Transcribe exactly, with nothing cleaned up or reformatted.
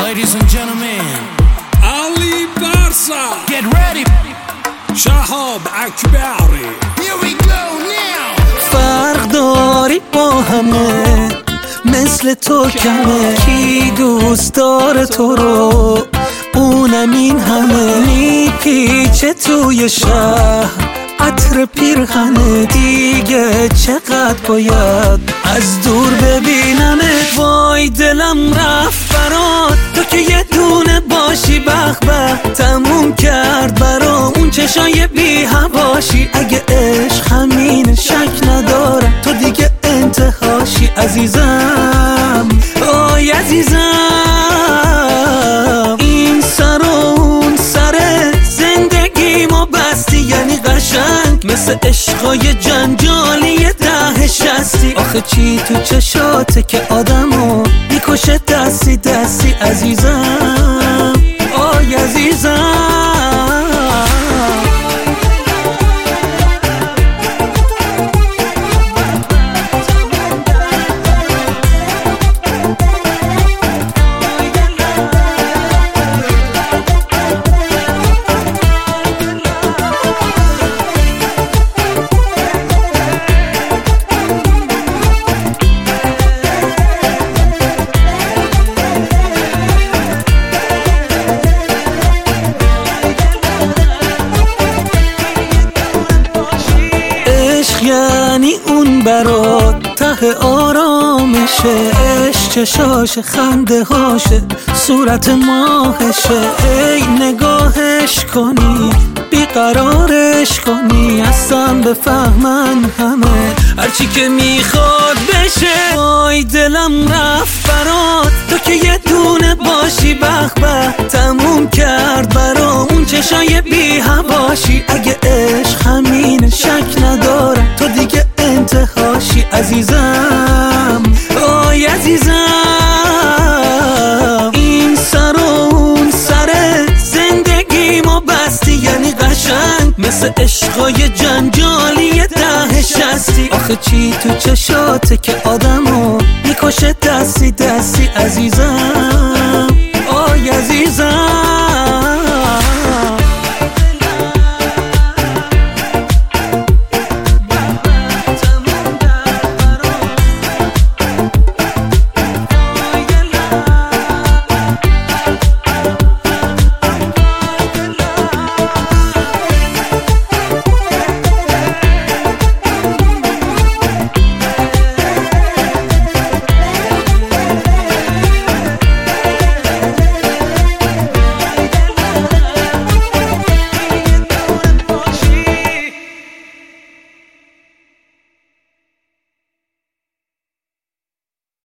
Ladies and gentlemen, Ali Barsa, get ready. شهاب اکبری. Here we go now. فرق داری با همه، مثل تو کمه. کی دوست داره تو رو، اونم این همه. میپیچه توی شهر عطر پیرهنه، دیگه چقدر باید از دور ببینمت. وای دلم رفت برات، تو که یه دونه باشی. بخ بخ تموم کرد برام اون چشای بی هواشی. اگه عشق همین شک ندارم، تو دیگه انتهاشی. عزیزم آی عزیزم، این سر و اون سر زندگی ما بستی. یعنی قشنگ مثل عشقای جنجالی ده شستی. آخه چی تو چشاته که آدمو میکشه دستی دستی. عزیزم آی عزیزم، یعنی اون برات ته آرامشه. عشق چشاش خنده هاشه، صورت ماهشه. ای نگاهش کنی بیقرارش کنی، اصلا بفهمن همه هرچی که میخواد بشه. وای دلم رفت برات، تو که یه دونه باشی. بخ بخ تموم کرد برام اون چشای بی هواشی. اگه عشق همین شک ندارم، تو دیگه انتهاشی. عزیزم آی عزیزم، این سر و اون سر زندگی ما بستی. یعنی قشنگ مثل عشقای جنجالی ده شستی. آخه چی تو چشاته که آدمو میکشه دستی دستی. عزیزم